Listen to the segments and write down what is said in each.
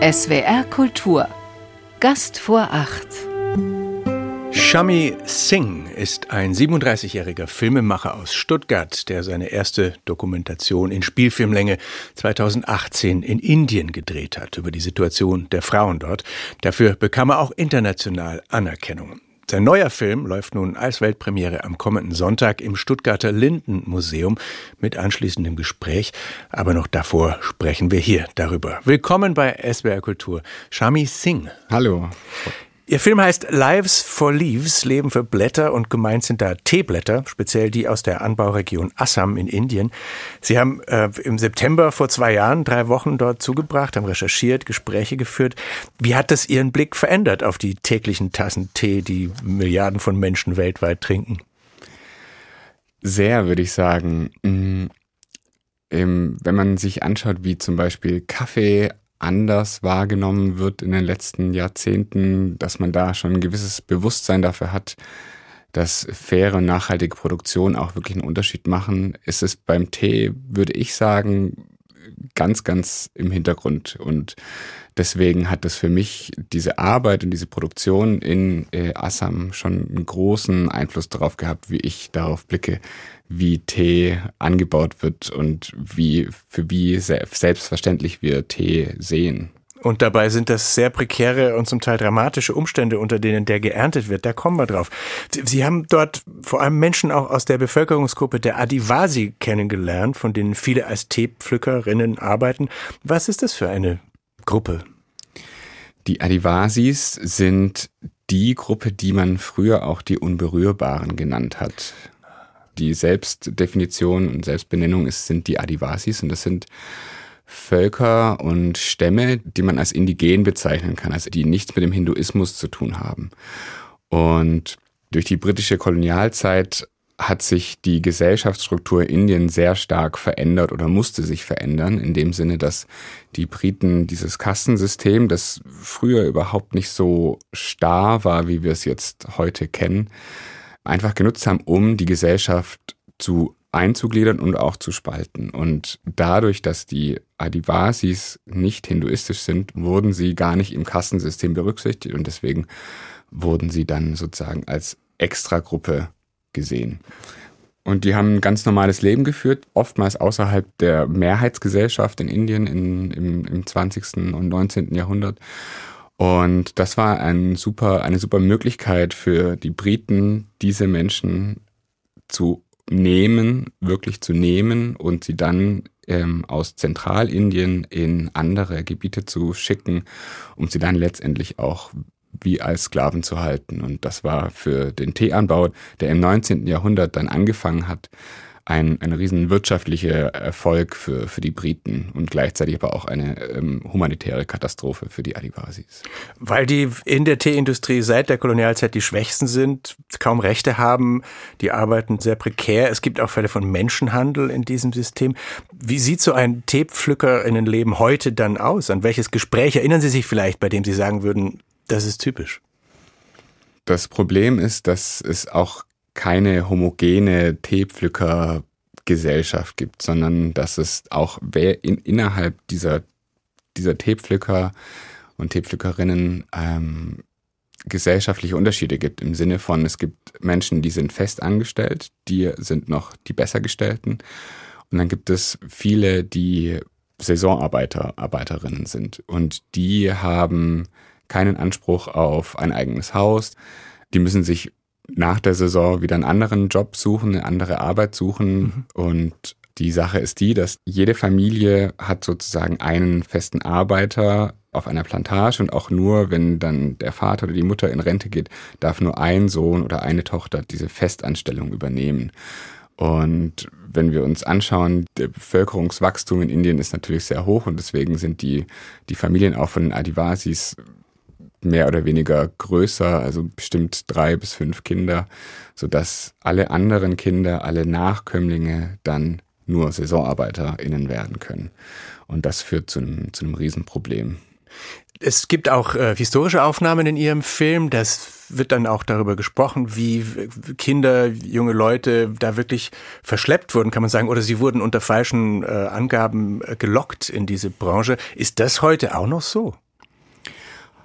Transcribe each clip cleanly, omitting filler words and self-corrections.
SWR Kultur. Gast vor 8. Shami Singh ist ein 37-jähriger Filmemacher aus Stuttgart, der seine erste Dokumentation in Spielfilmlänge 2018 in Indien gedreht hat, über die Situation der Frauen dort. Dafür bekam er auch international Anerkennung. Sein neuer Film läuft nun als Weltpremiere am kommenden Sonntag im Stuttgarter Linden-Museum mit anschließendem Gespräch. Aber noch davor sprechen wir hier darüber. Willkommen bei SWR Kultur, Shami Singh. Hallo. Ihr Film heißt Lives for Leaves, Leben für Blätter, und gemeint sind da Teeblätter, speziell die aus der Anbauregion Assam in Indien. Sie haben im September vor 2 Jahren 3 Wochen dort zugebracht, haben recherchiert, Gespräche geführt. Wie hat das Ihren Blick verändert auf die täglichen Tassen Tee, die Milliarden von Menschen weltweit trinken? Sehr, würde ich sagen. Wenn man sich anschaut, wie zum Beispiel Kaffee anders wahrgenommen wird in den letzten Jahrzehnten, dass man da schon ein gewisses Bewusstsein dafür hat, dass faire und nachhaltige Produktion auch wirklich einen Unterschied machen, ist es beim Tee, würde ich sagen, ganz, ganz im Hintergrund. Und deswegen hat es für mich diese Arbeit und diese Produktion in Assam schon einen großen Einfluss darauf gehabt, wie ich darauf blicke, wie Tee angebaut wird und wie selbstverständlich wir Tee sehen. Und dabei sind das sehr prekäre und zum Teil dramatische Umstände, unter denen der geerntet wird. Da kommen wir drauf. Sie haben dort vor allem Menschen auch aus der Bevölkerungsgruppe der Adivasi kennengelernt, von denen viele als Teepflückerinnen arbeiten. Was ist das für eine Gruppe? Die Adivasis sind die Gruppe, die man früher auch die Unberührbaren genannt hat. Die Selbstdefinition und Selbstbenennung sind die Adivasis, und das sind Völker und Stämme, die man als indigen bezeichnen kann, also die nichts mit dem Hinduismus zu tun haben. Und durch die britische Kolonialzeit hat sich die Gesellschaftsstruktur in Indien sehr stark verändert oder musste sich verändern, in dem Sinne, dass die Briten dieses Kastensystem, das früher überhaupt nicht so starr war, wie wir es jetzt heute kennen, einfach genutzt haben, um die Gesellschaft einzugliedern und auch zu spalten. Und dadurch, dass die Adivasis nicht hinduistisch sind, wurden sie gar nicht im Kastensystem berücksichtigt, und deswegen wurden sie dann sozusagen als Extragruppe gesehen. Und die haben ein ganz normales Leben geführt, oftmals außerhalb der Mehrheitsgesellschaft in Indien im 20. und 19. Jahrhundert. Und das war eine super Möglichkeit für die Briten, diese Menschen wirklich zu nehmen und sie dann aus Zentralindien in andere Gebiete zu schicken, um sie dann letztendlich auch wie als Sklaven zu halten. Und das war für den Teeanbau, der im 19. Jahrhundert dann angefangen hat, ein riesen wirtschaftlicher Erfolg für die Briten und gleichzeitig aber auch eine humanitäre Katastrophe für die Adivasis. Weil die in der Teeindustrie seit der Kolonialzeit die Schwächsten sind, kaum Rechte haben, die arbeiten sehr prekär. Es gibt auch Fälle von Menschenhandel in diesem System. Wie sieht so ein Teepflückerinnenleben heute dann aus? An welches Gespräch erinnern Sie sich vielleicht, bei dem Sie sagen würden, das ist typisch? Das Problem ist, dass es auch keine homogene Teepflückergesellschaft gibt, sondern dass es auch innerhalb dieser Teepflücker und Teepflückerinnen gesellschaftliche Unterschiede gibt. Im Sinne von, es gibt Menschen, die sind fest angestellt, die sind noch die Bessergestellten. Und dann gibt es viele, die Saisonarbeiterinnen sind. Und die haben keinen Anspruch auf ein eigenes Haus. Die müssen sich nach der Saison wieder einen anderen Job suchen, eine andere Arbeit suchen. Und die Sache ist die, dass jede Familie hat sozusagen einen festen Arbeiter auf einer Plantage, und auch nur, wenn dann der Vater oder die Mutter in Rente geht, darf nur ein Sohn oder eine Tochter diese Festanstellung übernehmen. Und wenn wir uns anschauen, der Bevölkerungswachstum in Indien ist natürlich sehr hoch, und deswegen sind die Familien auch von den Adivasis mehr oder weniger größer, also bestimmt 3 bis 5 Kinder, sodass alle anderen Kinder, alle Nachkömmlinge dann nur SaisonarbeiterInnen werden können. Und das führt zu einem Riesenproblem. Es gibt auch historische Aufnahmen in Ihrem Film. Das wird dann auch darüber gesprochen, wie Kinder, junge Leute da wirklich verschleppt wurden, kann man sagen, oder sie wurden unter falschen Angaben gelockt in diese Branche. Ist das heute auch noch so?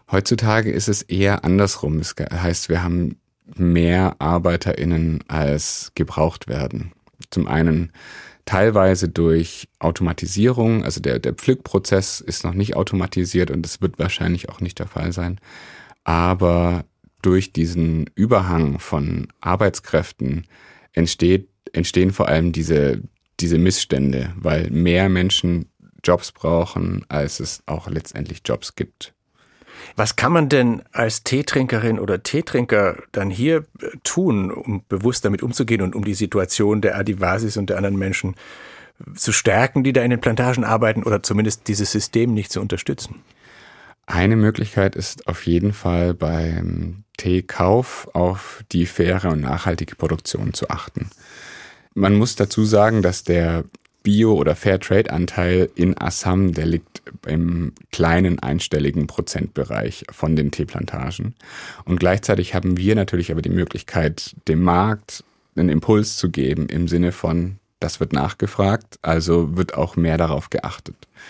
Heutzutage ist es eher andersrum. Das heißt, wir haben mehr ArbeiterInnen als gebraucht werden. Zum einen teilweise durch Automatisierung, also der Pflückprozess ist noch nicht automatisiert und das wird wahrscheinlich auch nicht der Fall sein. Aber durch diesen Überhang von Arbeitskräften entstehen vor allem diese Missstände, weil mehr Menschen Jobs brauchen, als es auch letztendlich Jobs gibt. Was kann man denn als Teetrinkerin oder Teetrinker dann hier tun, um bewusst damit umzugehen und um die Situation der Adivasis und der anderen Menschen zu stärken, die da in den Plantagen arbeiten, oder zumindest dieses System nicht zu unterstützen? Eine Möglichkeit ist auf jeden Fall beim Teekauf auf die faire und nachhaltige Produktion zu achten. Man muss dazu sagen, dass der Bio- oder Fairtrade-Anteil in Assam, der liegt im kleinen einstelligen Prozentbereich von den Teeplantagen. Und gleichzeitig haben wir natürlich aber die Möglichkeit, dem Markt einen Impuls zu geben im Sinne von, das wird nachgefragt, also wird auch mehr darauf geachtet.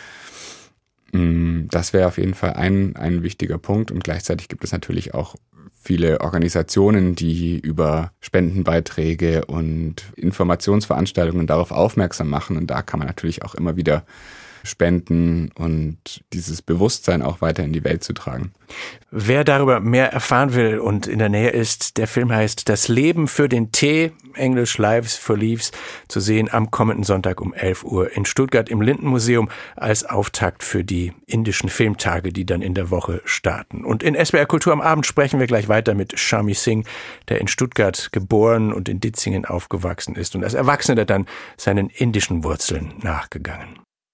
Das wäre auf jeden Fall ein wichtiger Punkt. Und gleichzeitig gibt es natürlich auch viele Organisationen, die über Spendenbeiträge und Informationsveranstaltungen darauf aufmerksam machen. Und da kann man natürlich auch immer wieder spenden und dieses Bewusstsein auch weiter in die Welt zu tragen. Wer darüber mehr erfahren will und in der Nähe ist, der Film heißt Das Leben für den Tee, Englisch Lives for Leaves, zu sehen am kommenden Sonntag um 11 Uhr in Stuttgart im Lindenmuseum als Auftakt für die indischen Filmtage, die dann in der Woche starten. Und in SWR Kultur am Abend sprechen wir gleich weiter mit Shami Singh, der in Stuttgart geboren und in Ditzingen aufgewachsen ist und als Erwachsener dann seinen indischen Wurzeln nachgegangen.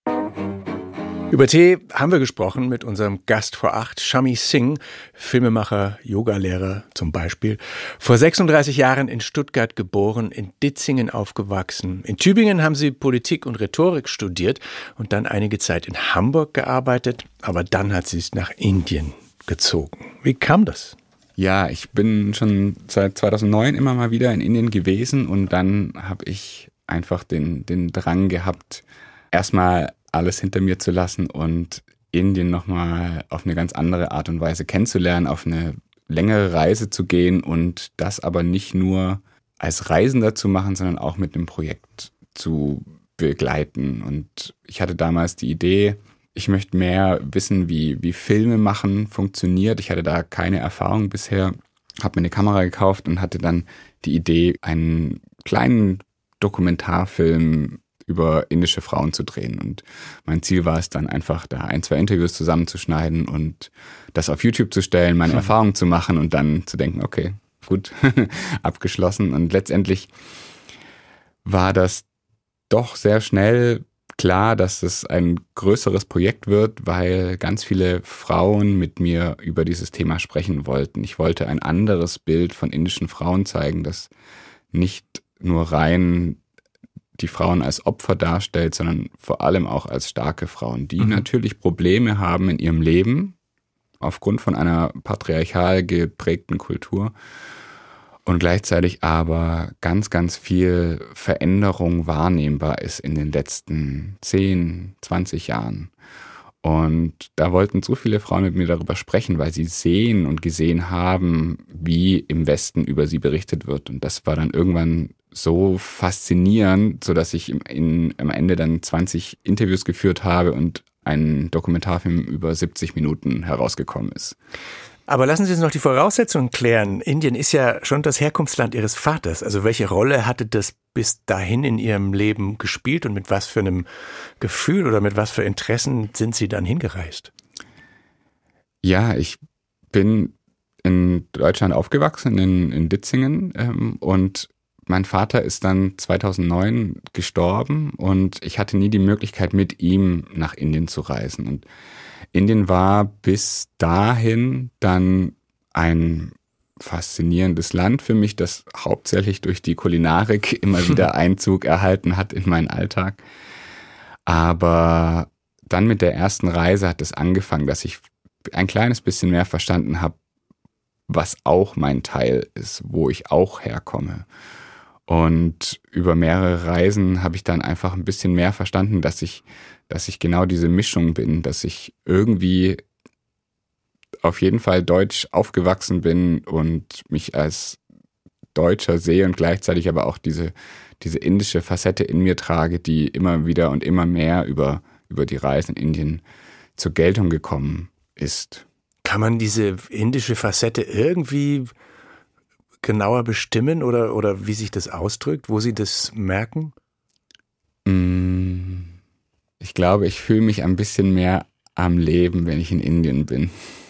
Über Tee haben wir gesprochen mit unserem Gast vor 8, Shami Singh, Filmemacher, Yogalehrer zum Beispiel. Vor 36 Jahren in Stuttgart geboren, in Ditzingen aufgewachsen. In Tübingen haben sie Politik und Rhetorik studiert und dann einige Zeit in Hamburg gearbeitet. Aber dann hat sie es nach Indien gezogen. Wie kam das? Ja, ich bin schon seit 2009 immer mal wieder in Indien gewesen und dann habe ich einfach den Drang gehabt, erstmal alles hinter mir zu lassen und Indien nochmal auf eine ganz andere Art und Weise kennenzulernen, auf eine längere Reise zu gehen und das aber nicht nur als Reisender zu machen, sondern auch mit einem Projekt zu begleiten. Und ich hatte damals die Idee, ich möchte mehr wissen, wie Filme machen funktioniert. Ich hatte da keine Erfahrung bisher, habe mir eine Kamera gekauft und hatte dann die Idee, einen kleinen Dokumentarfilm über indische Frauen zu drehen. Und mein Ziel war es dann einfach, da 1-2 Interviews zusammenzuschneiden und das auf YouTube zu stellen, meine Erfahrungen zu machen und dann zu denken, okay, gut, abgeschlossen. Und letztendlich war das doch sehr schnell klar, dass es ein größeres Projekt wird, weil ganz viele Frauen mit mir über dieses Thema sprechen wollten. Ich wollte ein anderes Bild von indischen Frauen zeigen, das nicht nur rein die Frauen als Opfer darstellt, sondern vor allem auch als starke Frauen, die natürlich Probleme haben in ihrem Leben aufgrund von einer patriarchal geprägten Kultur und gleichzeitig aber ganz, ganz viel Veränderung wahrnehmbar ist in den letzten 10, 20 Jahren. Und da wollten so viele Frauen mit mir darüber sprechen, weil sie sehen und gesehen haben, wie im Westen über sie berichtet wird. Und das war dann irgendwann so faszinierend, sodass ich am Ende dann 20 Interviews geführt habe und ein Dokumentarfilm über 70 Minuten herausgekommen ist. Aber lassen Sie uns noch die Voraussetzungen klären. Indien ist ja schon das Herkunftsland Ihres Vaters. Also welche Rolle hatte das bis dahin in Ihrem Leben gespielt und mit was für einem Gefühl oder mit was für Interessen sind Sie dann hingereist? Ja, ich bin in Deutschland aufgewachsen, in Ditzingen, und mein Vater ist dann 2009 gestorben und ich hatte nie die Möglichkeit, mit ihm nach Indien zu reisen. Und Indien war bis dahin dann ein faszinierendes Land für mich, das hauptsächlich durch die Kulinarik immer wieder Einzug erhalten hat in meinen Alltag. Aber dann mit der ersten Reise hat es angefangen, dass ich ein kleines bisschen mehr verstanden habe, was auch mein Teil ist, wo ich auch herkomme. Und über mehrere Reisen habe ich dann einfach ein bisschen mehr verstanden, dass ich genau diese Mischung bin, dass ich irgendwie auf jeden Fall deutsch aufgewachsen bin und mich als Deutscher sehe und gleichzeitig aber auch diese indische Facette in mir trage, die immer wieder und immer mehr über die Reise in Indien zur Geltung gekommen ist. Kann man diese indische Facette irgendwie genauer bestimmen oder wie sich das ausdrückt, wo Sie das merken? Ich glaube, ich fühle mich ein bisschen mehr am Leben, wenn ich in Indien bin.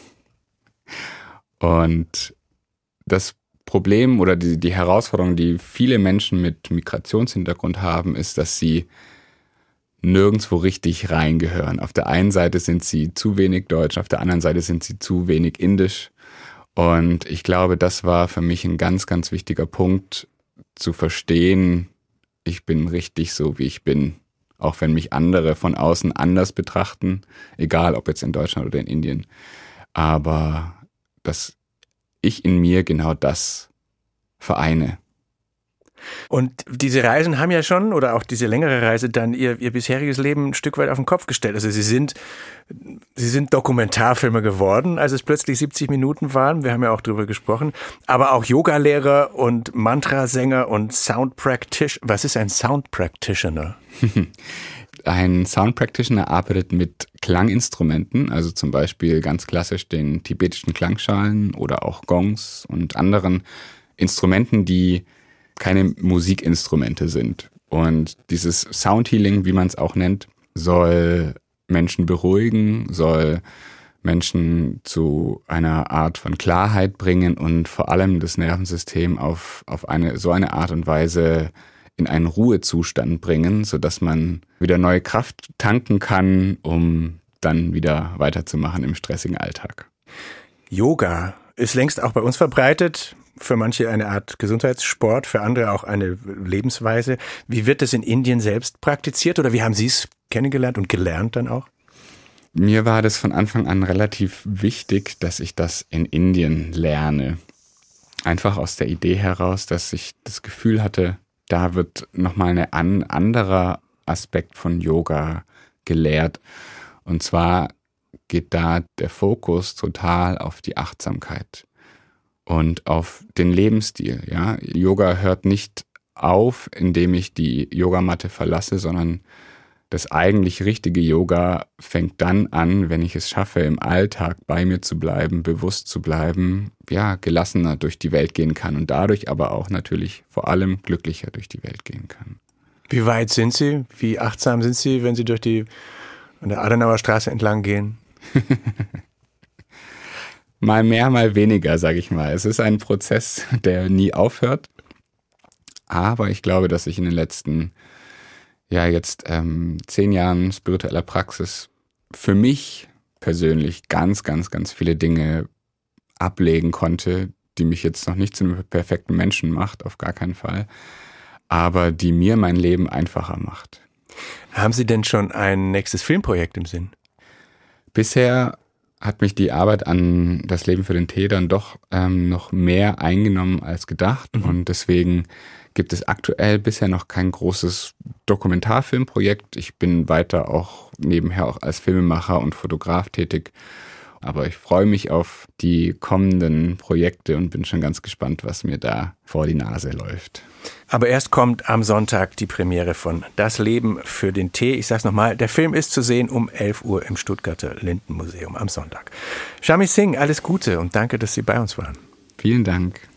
Und das Problem oder die Herausforderung, die viele Menschen mit Migrationshintergrund haben, ist, dass sie nirgendwo richtig reingehören. Auf der einen Seite sind sie zu wenig deutsch, auf der anderen Seite sind sie zu wenig indisch. Und ich glaube, das war für mich ein ganz, ganz wichtiger Punkt, zu verstehen, ich bin richtig so, wie ich bin. Auch wenn mich andere von außen anders betrachten, egal ob jetzt in Deutschland oder in Indien. Aber dass ich in mir genau das vereine. Und diese Reisen haben ja schon, oder auch diese längere Reise, dann ihr bisheriges Leben ein Stück weit auf den Kopf gestellt. Also Sie sind Dokumentarfilme geworden, als es plötzlich 70 Minuten waren. Wir haben ja auch drüber gesprochen. Aber auch Yogalehrer und Mantrasänger und Sound Practitioner. Was ist ein Sound Practitioner? Ein Sound Practitioner arbeitet mit Klanginstrumenten, also zum Beispiel ganz klassisch den tibetischen Klangschalen oder auch Gongs und anderen Instrumenten, die keine Musikinstrumente sind. Und dieses Soundhealing, wie man es auch nennt, soll Menschen beruhigen, soll Menschen zu einer Art von Klarheit bringen und vor allem das Nervensystem auf so eine Art und Weise in einen Ruhezustand bringen, sodass man wieder neue Kraft tanken kann, um dann wieder weiterzumachen im stressigen Alltag. Yoga ist längst auch bei uns verbreitet. Für manche eine Art Gesundheitssport, für andere auch eine Lebensweise. Wie wird das in Indien selbst praktiziert oder wie haben Sie es kennengelernt und gelernt dann auch? Mir war das von Anfang an relativ wichtig, dass ich das in Indien lerne. Einfach aus der Idee heraus, dass ich das Gefühl hatte, da wird nochmal ein anderer Aspekt von Yoga gelehrt. Und zwar geht da der Fokus total auf die Achtsamkeit und auf den Lebensstil. Ja? Yoga hört nicht auf, indem ich die Yogamatte verlasse, sondern das eigentlich richtige Yoga fängt dann an, wenn ich es schaffe, im Alltag bei mir zu bleiben, bewusst zu bleiben, ja, gelassener durch die Welt gehen kann und dadurch aber auch natürlich vor allem glücklicher durch die Welt gehen kann. Wie weit sind Sie? Wie achtsam sind Sie, wenn Sie an der Adenauer Straße entlang gehen? Mal mehr, mal weniger, sage ich mal. Es ist ein Prozess, der nie aufhört. Aber ich glaube, dass ich in den letzten, 10 Jahren spiritueller Praxis für mich persönlich ganz, ganz, ganz viele Dinge ablegen konnte, die mich jetzt noch nicht zu einem perfekten Menschen macht, auf gar keinen Fall, aber die mir mein Leben einfacher macht. Haben Sie denn schon ein nächstes Filmprojekt im Sinn? Bisher hat mich die Arbeit an das Leben für den Tee dann doch noch mehr eingenommen als gedacht. Und deswegen gibt es aktuell bisher noch kein großes Dokumentarfilmprojekt. Ich bin weiter auch nebenher auch als Filmemacher und Fotograf tätig. Aber ich freue mich auf die kommenden Projekte und bin schon ganz gespannt, was mir da vor die Nase läuft. Aber erst kommt am Sonntag die Premiere von Das Leben für den Tee. Ich sag's nochmal, der Film ist zu sehen um 11 Uhr im Stuttgarter Lindenmuseum am Sonntag. Shami Singh, alles Gute und danke, dass Sie bei uns waren. Vielen Dank.